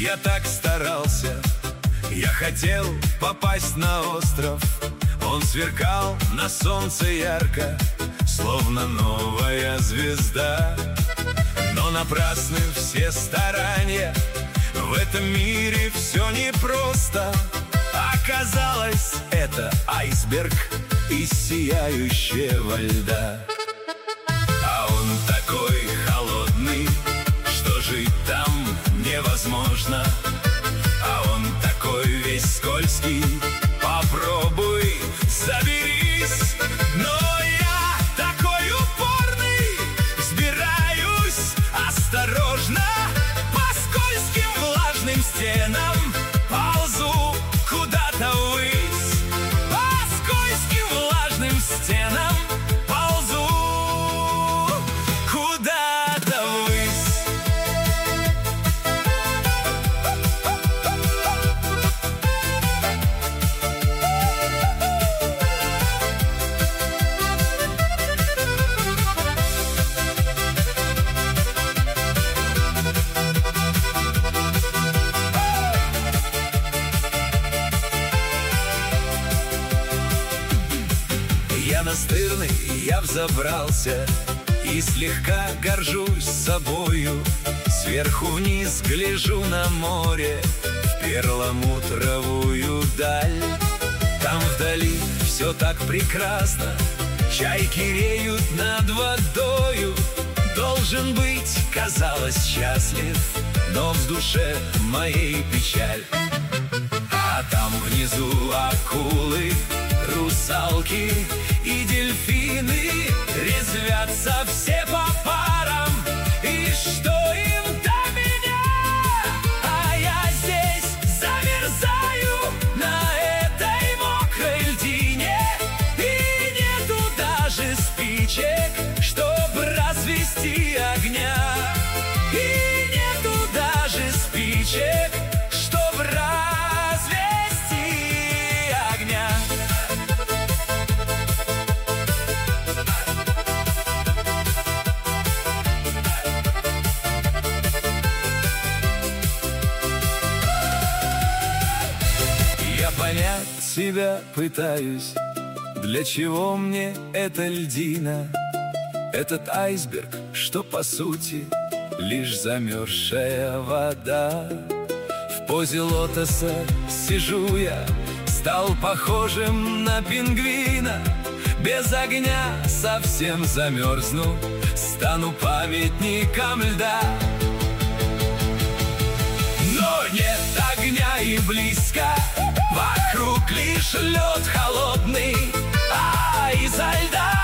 Я так старался, я хотел попасть на остров. Он сверкал на солнце ярко, словно новая звезда. Но напрасны все старания, в этом мире все непросто. Оказалось, это айсберг из сияющего льда. А он такой холодный, что жить там невозможно. А он такой весь скользкий, попробуй заберись. Но я такой упорный, взбираюсь осторожно по скользким влажным стенам, ползу куда-то ввысь. По скользким влажным стенам ползу куда-то ввысь. Я настырный, я взобрался и слегка горжусь собою. Сверху вниз гляжу на море, в перламутровую даль. Там вдали все так прекрасно, чайки реют над водою. Должен быть, казалось, счастлив, но в душе моей печаль. А там внизу акулы, русалки и дельфины резвятся все по парам. И что им до меня? А я здесь замерзаю на этой мокрой льдине. И нету даже спичек, чтоб развести огня. И нету даже спичек, чтоб развести огня. Понять себя пытаюсь, для чего мне эта льдина, этот айсберг, что по сути лишь замерзшая вода. В позе лотоса сижу я, стал похожим на пингвина. Без огня совсем замерзну, стану памятником льда. Но нет огня и близко, вокруг лишь лед холодный, а изо льда